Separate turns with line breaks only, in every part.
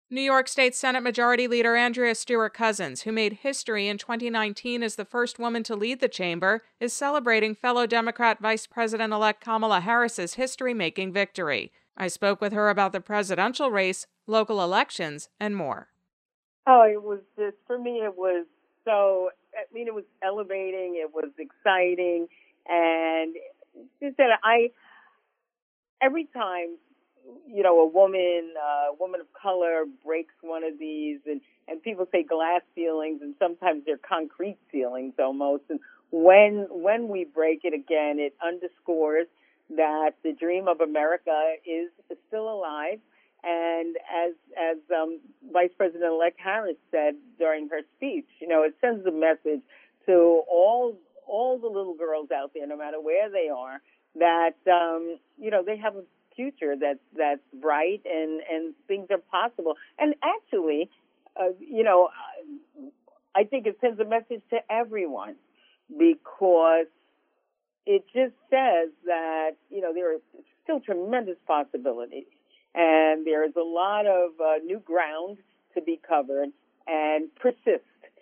New York State Senate Majority Leader Andrea Stewart Cousins, who made history in 2019 as the first woman to lead the chamber, is celebrating fellow Democrat Vice President-elect Kamala Harris's history-making victory. I spoke with her about the presidential race, local elections, and more.
Oh, it was just, for me, it was so, it was elevating, it was exciting, and just that every time, a woman of color breaks one of these, and people say glass ceilings, and sometimes they're concrete ceilings almost. And when we break it again, it underscores that the dream of America is still alive. And as Vice President-elect Harris said during her speech, it sends a message to all the little girls out there, no matter where they are, that they have a future that's bright and things are possible. And actually, I think it sends a message to everyone, because it just says that there are still tremendous possibilities, and there is a lot of new ground to be covered, and persist.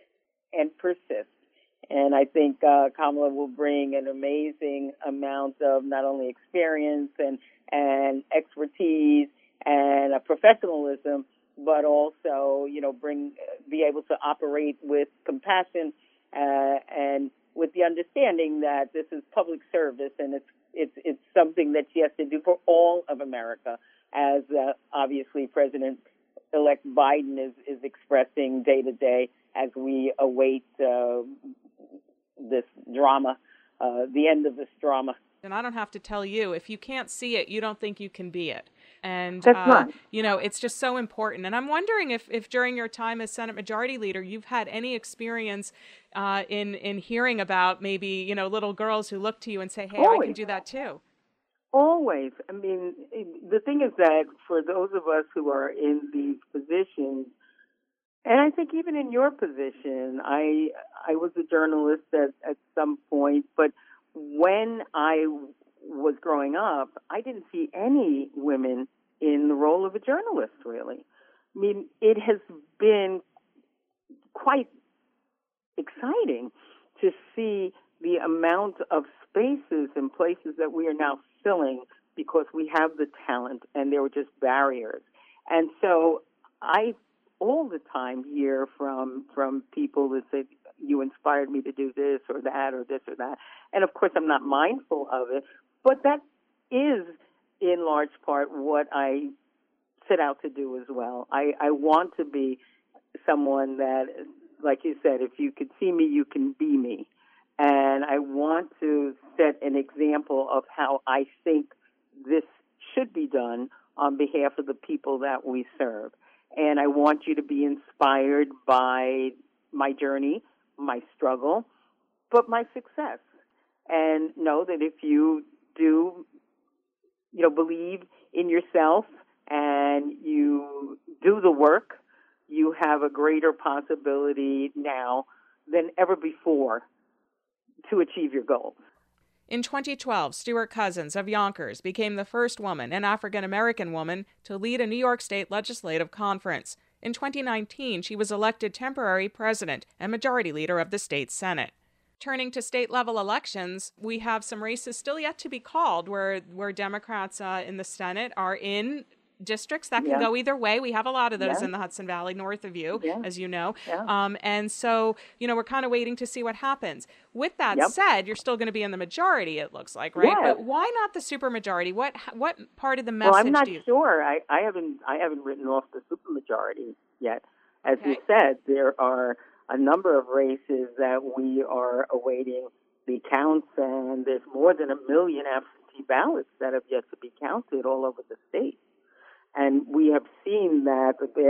And I think Kamala will bring an amazing amount of not only experience and expertise and professionalism, but also, be able to operate with compassion and with the understanding that this is public service, and it's something that she has to do for all of America, as obviously President-elect Biden is expressing day to day as we await this drama, the end of this drama.
And I don't have to tell you, if you can't see it, you don't think you can be it. And,
That's right.
It's just so important. And I'm wondering if during your time as Senate Majority Leader, you've had any experience in hearing about maybe, little girls who look to you and say, hey,
Always.
I can do that too.
Always. I mean, the thing is that for those of us who are in these positions, and I think even in your position, I was a journalist at some point, but when I was growing up, I didn't see any women in the role of a journalist, really. I mean, it has been quite exciting to see the amount of spaces and places that we are now filling because we have the talent and there were just barriers. And so I all the time hear from people that say, you inspired me to do this or that or this or that. And of course, I'm not mindful of it, but that is in large part what I set out to do as well. I want to be someone that, like you said, if you could see me, you can be me. And I want to set an example of how I think this should be done on behalf of the people that we serve. And I want you to be inspired by my journey, my struggle, but my success. And know that if you do, believe in yourself and you do the work, you have a greater possibility now than ever before to achieve your goals.
In 2012, Stewart Cousins of Yonkers became the first woman, an African-American woman, to lead a New York State legislative conference. In 2019, she was elected temporary president and majority leader of the state Senate. Turning to state-level elections, we have some races still yet to be called where Democrats in the Senate are in districts that can go either way. We have a lot of those in the Hudson Valley north of you, as you know. And so, we're kind of waiting to see what happens. With that said, you're still going to be in the majority, it looks like, right? But why not the supermajority? What part of the message
Well, I'm not
do you...
sure. I haven't written off the supermajority yet. As you said, there are a number of races that we are awaiting the counts, and there's more than 1 million absentee ballots that have yet to be counted all over the state. And we have seen that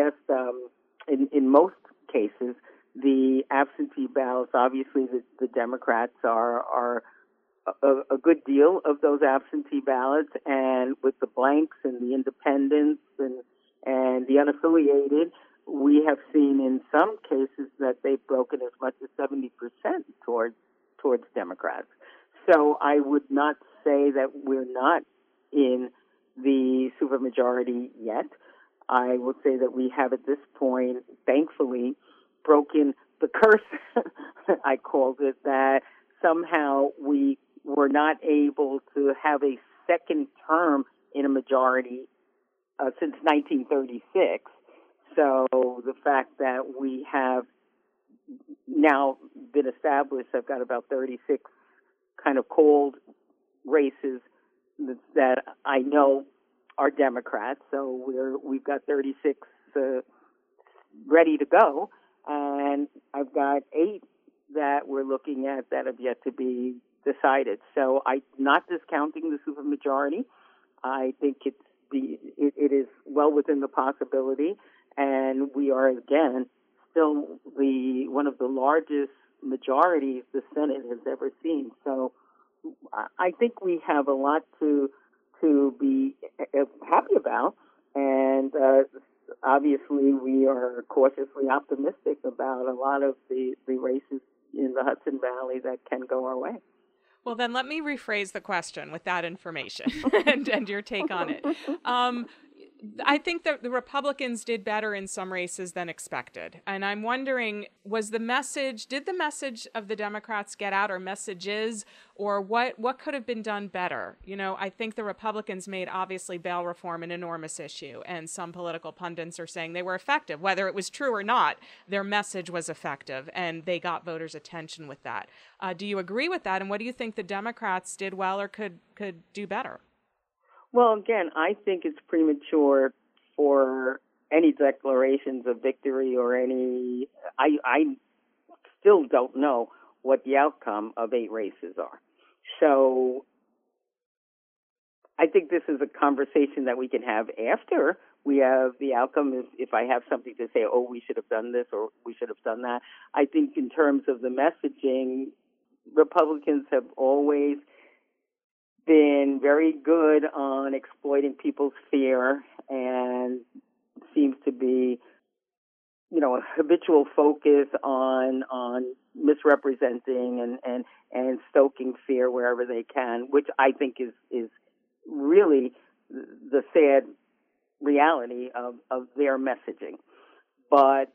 in most cases, the absentee ballots, obviously the Democrats are a good deal of those absentee ballots, and with the blanks and the independents and the unaffiliated, we have seen in some cases that they've broken as much as 70% towards Democrats. So I would not say that we're not in the supermajority yet. I will say that we have at this point, thankfully, broken the curse, I called it, that somehow we were not able to have a second term in a majority since 1936. So the fact that we have now been established, I've got about 36 kind of cold races that I know are Democrats. So we've got 36 ready to go, and I've got 8 that we're looking at that have yet to be decided. So I'm not discounting the supermajority. I think it is well within the possibility, and we are again still one of the largest majorities the Senate has ever seen. So I think we have a lot to be happy about, and obviously we are cautiously optimistic about a lot of the races in the Hudson Valley that can go our way.
Well, then let me rephrase the question with that information and your take on it. I think that the Republicans did better in some races than expected. And I'm wondering, did the message of the Democrats get out, or messages, or what could have been done better? You know, I think the Republicans made, obviously, bail reform an enormous issue. And some political pundits are saying they were effective. Whether it was true or not, their message was effective, and they got voters' attention with that. Do you agree with that? And what do you think the Democrats did well or could do better?
Well, again, I think it's premature for any declarations of victory or any. I still don't know what the outcome of 8 races are. So I think this is a conversation that we can have after we have the outcome. If I have something to say, oh, we should have done this or we should have done that. I think in terms of the messaging, Republicans have always been very good on exploiting people's fear, and seems to be, a habitual focus on misrepresenting and stoking fear wherever they can, which I think is really the sad reality of their messaging. But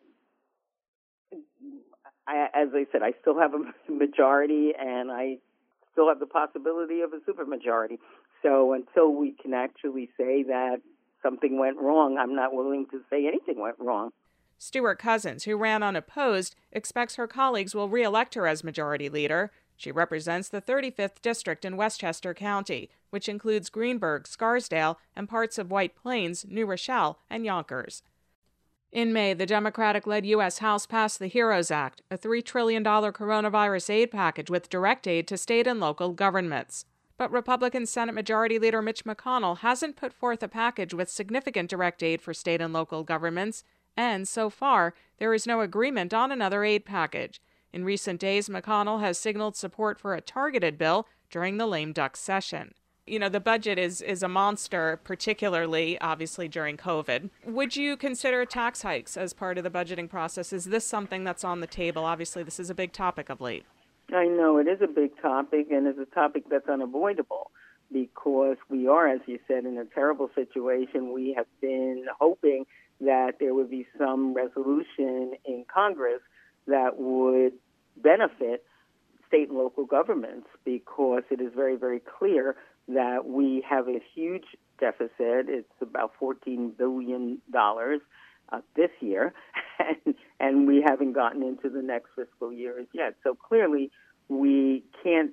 as I said, I still have a majority, and I still have the possibility of a supermajority. So until we can actually say that something went wrong, I'm not willing to say anything went wrong.
Stewart Cousins, who ran unopposed, expects her colleagues will re-elect her as majority leader. She represents the 35th District in Westchester County, which includes Greenburgh, Scarsdale, and parts of White Plains, New Rochelle, and Yonkers. In May, the Democratic-led U.S. House passed the HEROES Act, a $3 trillion coronavirus aid package with direct aid to state and local governments. But Republican Senate Majority Leader Mitch McConnell hasn't put forth a package with significant direct aid for state and local governments, and so far, there is no agreement on another aid package. In recent days, McConnell has signaled support for a targeted bill during the lame duck session. The budget is a monster, particularly, obviously, during COVID. Would you consider tax hikes as part of the budgeting process? Is this something that's on the table? Obviously, this is a big topic of late.
I know it is a big topic, and it's a topic that's unavoidable because we are, as you said, in a terrible situation. We have been hoping that there would be some resolution in Congress that would benefit state and local governments, because it is very, very clear that we have a huge deficit. It's about $14 billion this year, and we haven't gotten into the next fiscal years yet. So clearly, we can't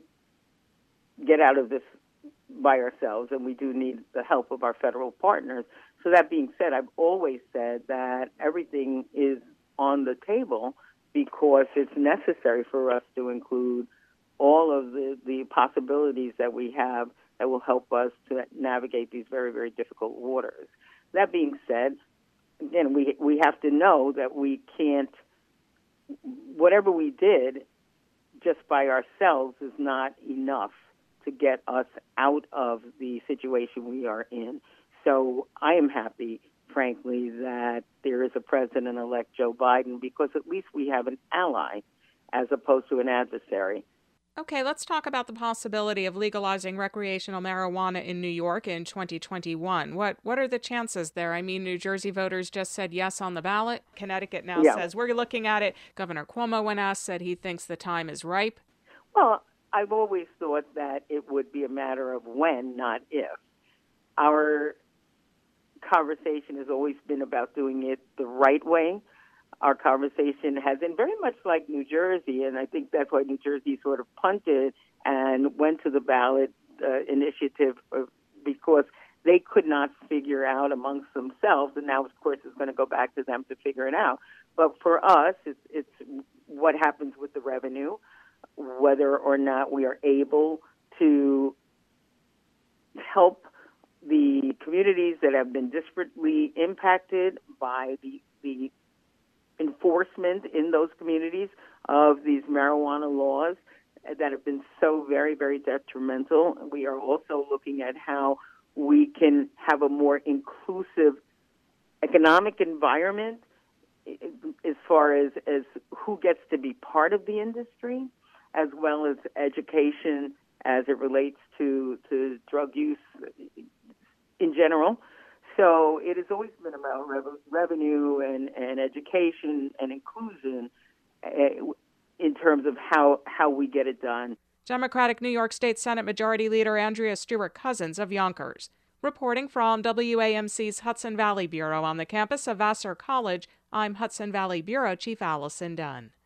get out of this by ourselves, and we do need the help of our federal partners. So that being said, I've always said that everything is on the table because it's necessary for us to include all of the possibilities that we have that will help us to navigate these very, very difficult waters. That being said, again, we have to know that we can't, whatever we did just by ourselves is not enough to get us out of the situation we are in. So I am happy, frankly, that there is a President-elect Joe Biden, because at least we have an ally as opposed to an adversary.
Okay, let's talk about the possibility of legalizing recreational marijuana in New York in 2021. What are the chances there? I mean, New Jersey voters just said yes on the ballot. Connecticut now
Yeah.
says we're looking at it. Governor Cuomo, when asked, said he thinks the time is ripe.
Well, I've always thought that it would be a matter of when, not if. Our conversation has always been about doing it the right way. Our conversation has been very much like New Jersey, and I think that's why New Jersey sort of punted and went to the ballot initiative because they could not figure out amongst themselves, and now, of course, it's going to go back to them to figure it out. But for us, it's what happens with the revenue, whether or not we are able to help the communities that have been disparately impacted by the enforcement in those communities of these marijuana laws that have been so very, very detrimental. We are also looking at how we can have a more inclusive economic environment as far as who gets to be part of the industry, as well as education as it relates to drug use in general. So it has always been about revenue and education and inclusion in terms of how we get it done.
Democratic New York State Senate Majority Leader Andrea Stewart-Cousins of Yonkers. Reporting from WAMC's Hudson Valley Bureau on the campus of Vassar College, I'm Hudson Valley Bureau Chief Allison Dunn.